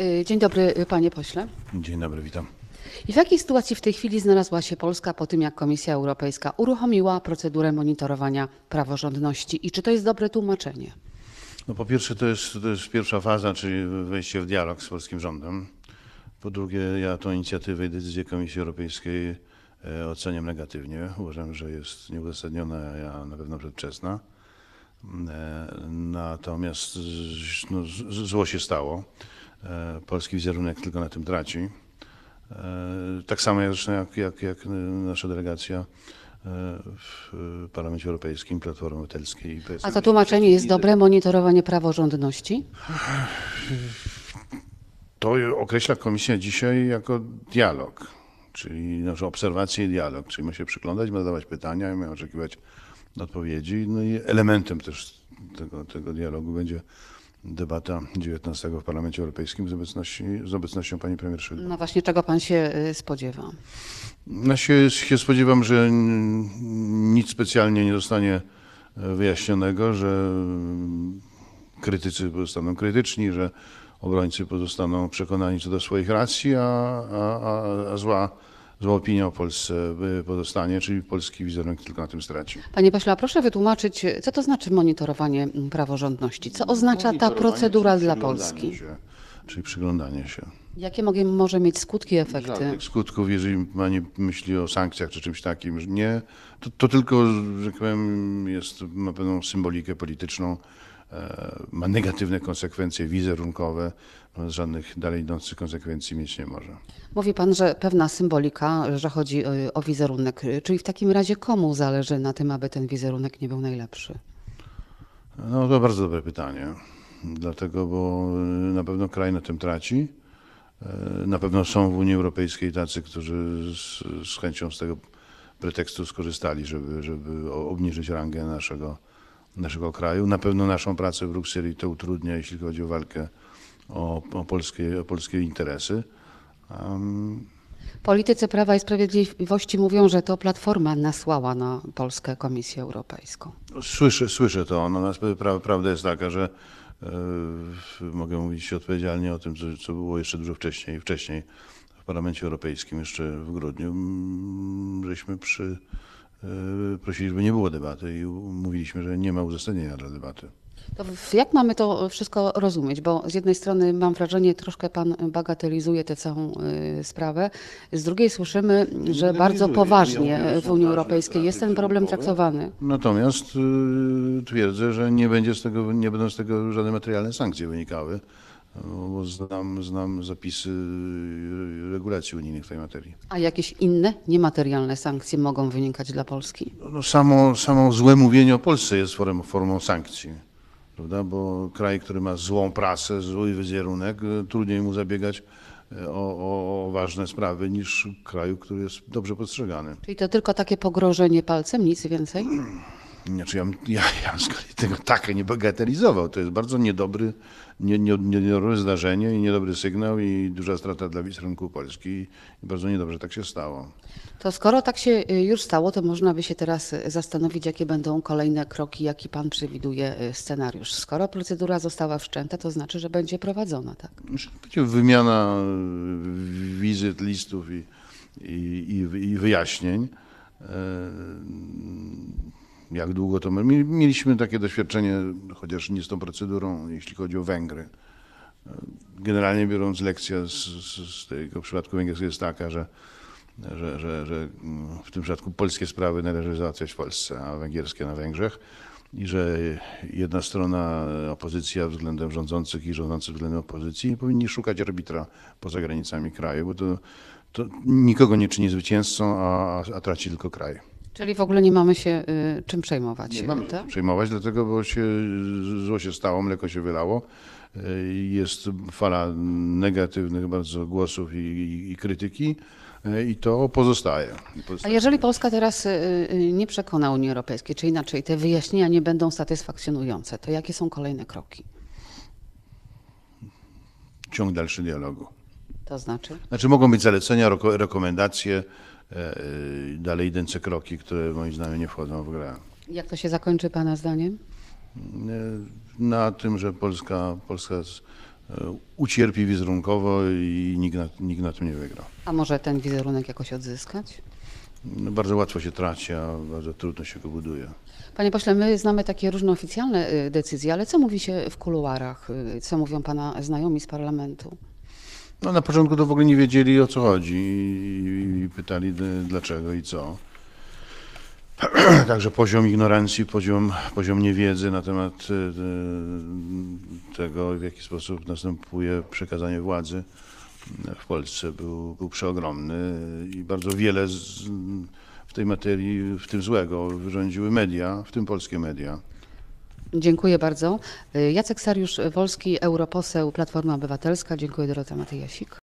Dzień dobry, panie pośle. Dzień dobry, witam. I w jakiej sytuacji w tej chwili znalazła się Polska po tym, jak Komisja Europejska uruchomiła procedurę monitorowania praworządności? I czy to jest dobre tłumaczenie? No po pierwsze to jest pierwsza faza, czyli wejście w dialog z polskim rządem. Po drugie, ja tą inicjatywę i decyzję Komisji Europejskiej oceniam negatywnie. Uważam, że jest nieuzasadniona, a na pewno przedwczesna. Natomiast no, zło się stało. Polski wizerunek tylko na tym traci. Tak samo zresztą jak nasza delegacja w Parlamencie Europejskim, Platformy Obywatelskiej i PSL. A to tłumaczenie jest dobre, monitorowanie praworządności? To określa Komisja dzisiaj jako dialog, czyli nasze obserwacje i dialog, czyli ma się przyglądać, ma zadawać pytania, ma oczekiwać odpowiedzi. No i elementem też tego dialogu będzie debata 19 w Parlamencie Europejskim z obecnością pani premier Szydło. No właśnie, czego pan się spodziewa? Ja się spodziewam, że nic specjalnie nie zostanie wyjaśnionego, że krytycy pozostaną krytyczni, że obrońcy pozostaną przekonani co do swoich racji, a zła opinia o Polsce pozostanie, czyli polski wizerunek tylko na tym straci. Panie pośle, a proszę wytłumaczyć, co to znaczy monitorowanie praworządności? Co oznacza ta procedura dla Polski? Czyli przyglądanie się. Jakie może mieć skutki, efekty? Żadnych skutków, jeżeli pani myśli o sankcjach czy czymś takim, że nie, to tylko, że tak powiem, ma pewną symbolikę polityczną, ma negatywne konsekwencje wizerunkowe, żadnych dalej idących konsekwencji mieć nie może. Mówi pan, że pewna symbolika, że chodzi o wizerunek. Czyli w takim razie komu zależy na tym, aby ten wizerunek nie był najlepszy? No to bardzo dobre pytanie, dlatego, bo na pewno kraj na tym traci. Na pewno są w Unii Europejskiej tacy, którzy z chęcią z tego pretekstu skorzystali, żeby obniżyć rangę naszego kraju. Na pewno naszą pracę w Brukseli to utrudnia, jeśli chodzi o walkę o polskie interesy. Politycy Prawa i Sprawiedliwości mówią, że to Platforma nasłała na Polskę Komisję Europejską. Słyszę to. Natomiast prawda jest taka, że mogę mówić odpowiedzialnie o tym, co było jeszcze dużo wcześniej w Parlamencie Europejskim, jeszcze w grudniu, żeśmy prosili, żeby nie było debaty i mówiliśmy, że nie ma uzasadnienia dla debaty. To jak mamy to wszystko rozumieć? Bo z jednej strony mam wrażenie, troszkę pan bagatelizuje tę całą sprawę, z drugiej słyszymy, że bardzo poważnie w Unii Europejskiej jest ten problem traktowany. Natomiast twierdzę, że nie będą z tego żadne materialne sankcje wynikały, bo znam zapisy regulacji unijnych w tej materii. A jakieś inne niematerialne sankcje mogą wynikać dla Polski? No, samo złe mówienie o Polsce jest formą sankcji. Prawda? Bo kraj, który ma złą prasę, zły wizerunek, trudniej mu zabiegać o ważne sprawy niż kraju, który jest dobrze postrzegany. Czyli to tylko takie pogrożenie palcem, nic więcej? Znaczy ja z kolei tego tak nie bagatelizował. To jest bardzo niedobre zdarzenie i niedobry sygnał i duża strata dla wizerunku Polski. I bardzo niedobrze tak się stało. To skoro tak się już stało, to można by się teraz zastanowić, jakie będą kolejne kroki, jaki pan przewiduje scenariusz. Skoro procedura została wszczęta, to znaczy, że będzie prowadzona, tak? Będzie wymiana wizyt, listów i wyjaśnień. Jak długo to mieliśmy takie doświadczenie, chociaż nie z tą procedurą, jeśli chodzi o Węgry. Generalnie biorąc, lekcja z tego przypadku węgierskiego jest taka, że w tym przypadku polskie sprawy należy załatwiać w Polsce, a węgierskie na Węgrzech. I że jedna strona, opozycja względem rządzących i rządzący względem opozycji powinni szukać arbitra poza granicami kraju, bo to nikogo nie czyni zwycięzcą, a traci tylko kraj. Czyli w ogóle nie mamy się czym przejmować. Nie mamy tak? się przejmować, dlatego, bo zło się stało, mleko się wylało. Jest fala negatywnych bardzo głosów i krytyki i to pozostaje. A jeżeli Polska teraz nie przekona Unii Europejskiej, czy inaczej te wyjaśnienia nie będą satysfakcjonujące, to jakie są kolejne kroki? Ciąg dalszy dialogu. To znaczy? Znaczy mogą być zalecenia, rekomendacje, dalej idące kroki, które moim zdaniem nie wchodzą w grę. Jak to się zakończy pana zdaniem? Na tym, że Polska ucierpi wizerunkowo i nikt na tym nie wygra. A może ten wizerunek jakoś odzyskać? No, bardzo łatwo się traci, a bardzo trudno się go buduje. Panie pośle, my znamy takie różne oficjalne decyzje, ale co mówi się w kuluarach? Co mówią pana znajomi z parlamentu? No, na początku to w ogóle nie wiedzieli, o co chodzi i pytali dlaczego i co. Także poziom ignorancji, poziom niewiedzy na temat tego, w jaki sposób następuje przekazanie władzy w Polsce był przeogromny i bardzo wiele w tej materii, w tym złego, wyrządziły media, w tym polskie media. Dziękuję bardzo. Jacek Sariusz-Wolski, europoseł Platforma Obywatelska. Dziękuję, Dorota Matyjasik.